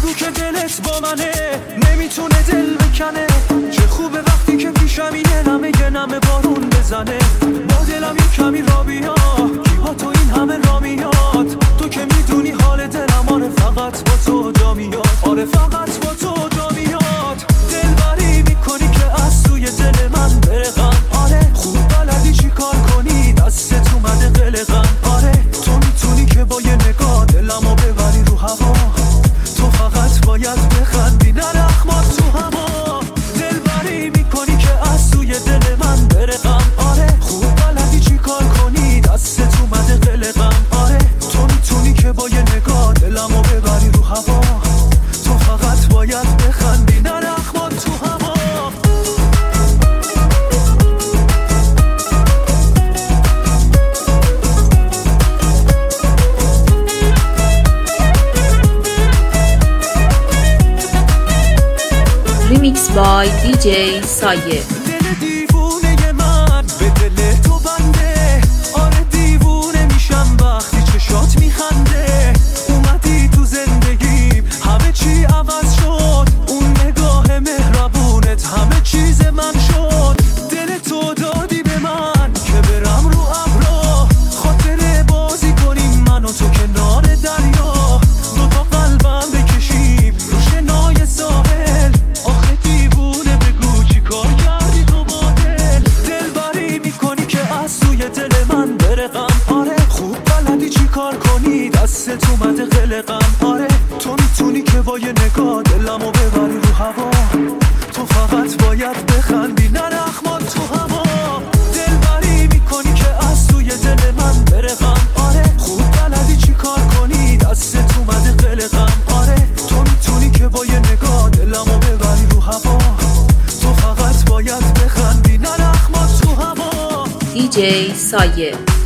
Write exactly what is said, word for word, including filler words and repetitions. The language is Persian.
بگو که دلت با منه، نمیتونه دل بکنه. چه خوبه وقتی که پیشم یه نمه یه نمه بارون بزنه. با دلم یه کمی را بیا، کی با تو این همه را میاد. تو که میدونی حال دلم، آره فقط با تو جا میاد، آره فقط با تو جا میاد. دلبری میکنی که از توی دل من برقم، آره خوب بلدی چی کار کنی، دستت اومده قلقم. آره تو میتونی که با یه نگاه دلمو ببری رو هوا. تو فقط باید بخندی نرخمات تو هوا. دلبری میکنی که از توی دل من برقم، آره خوب بلدی چی کار کنی، دستت اومده قلقم. آره تو میتونی که با یه نگاه دلمو ببری رو هوا. تو فقط باید بخندی نرخمات تو هوا. Remix by دی جی سایه. دل دیوونه من به دل تو بنده، آره دیوونه میشم وقتی چشات میخنده. اومدی تو زندگیم همه چی عوض شد، اون نگاه مهربونت همه چیز من شد. دل تو دادی به من که برم رو ابرا، خاطر بازی کنیم من و تو کنار دریا. دوتا قلبم بکشیم رو شنای ساحل، آخه دیوونه بگو چی کار کردی تو با دل. دلبری میکنی که از توی دل من برقم، آره خوب بلدی چی کار کنی، دستت اومده قلقم. آره تو میتونی که با یه نگاه دلمو ببری رو هوا. تو فقط باید بخندی نرخمات تو هوا. دلبری میکنی که از توی دل من برقم، آره خوب بلدی چی کار کنی، دستت اومده قلقم. آره تو میتونی که با یه نگاه دلمو ببری رو هوا. تو فقط باید بخندی نرخمات تو هوا. دی جی سایه.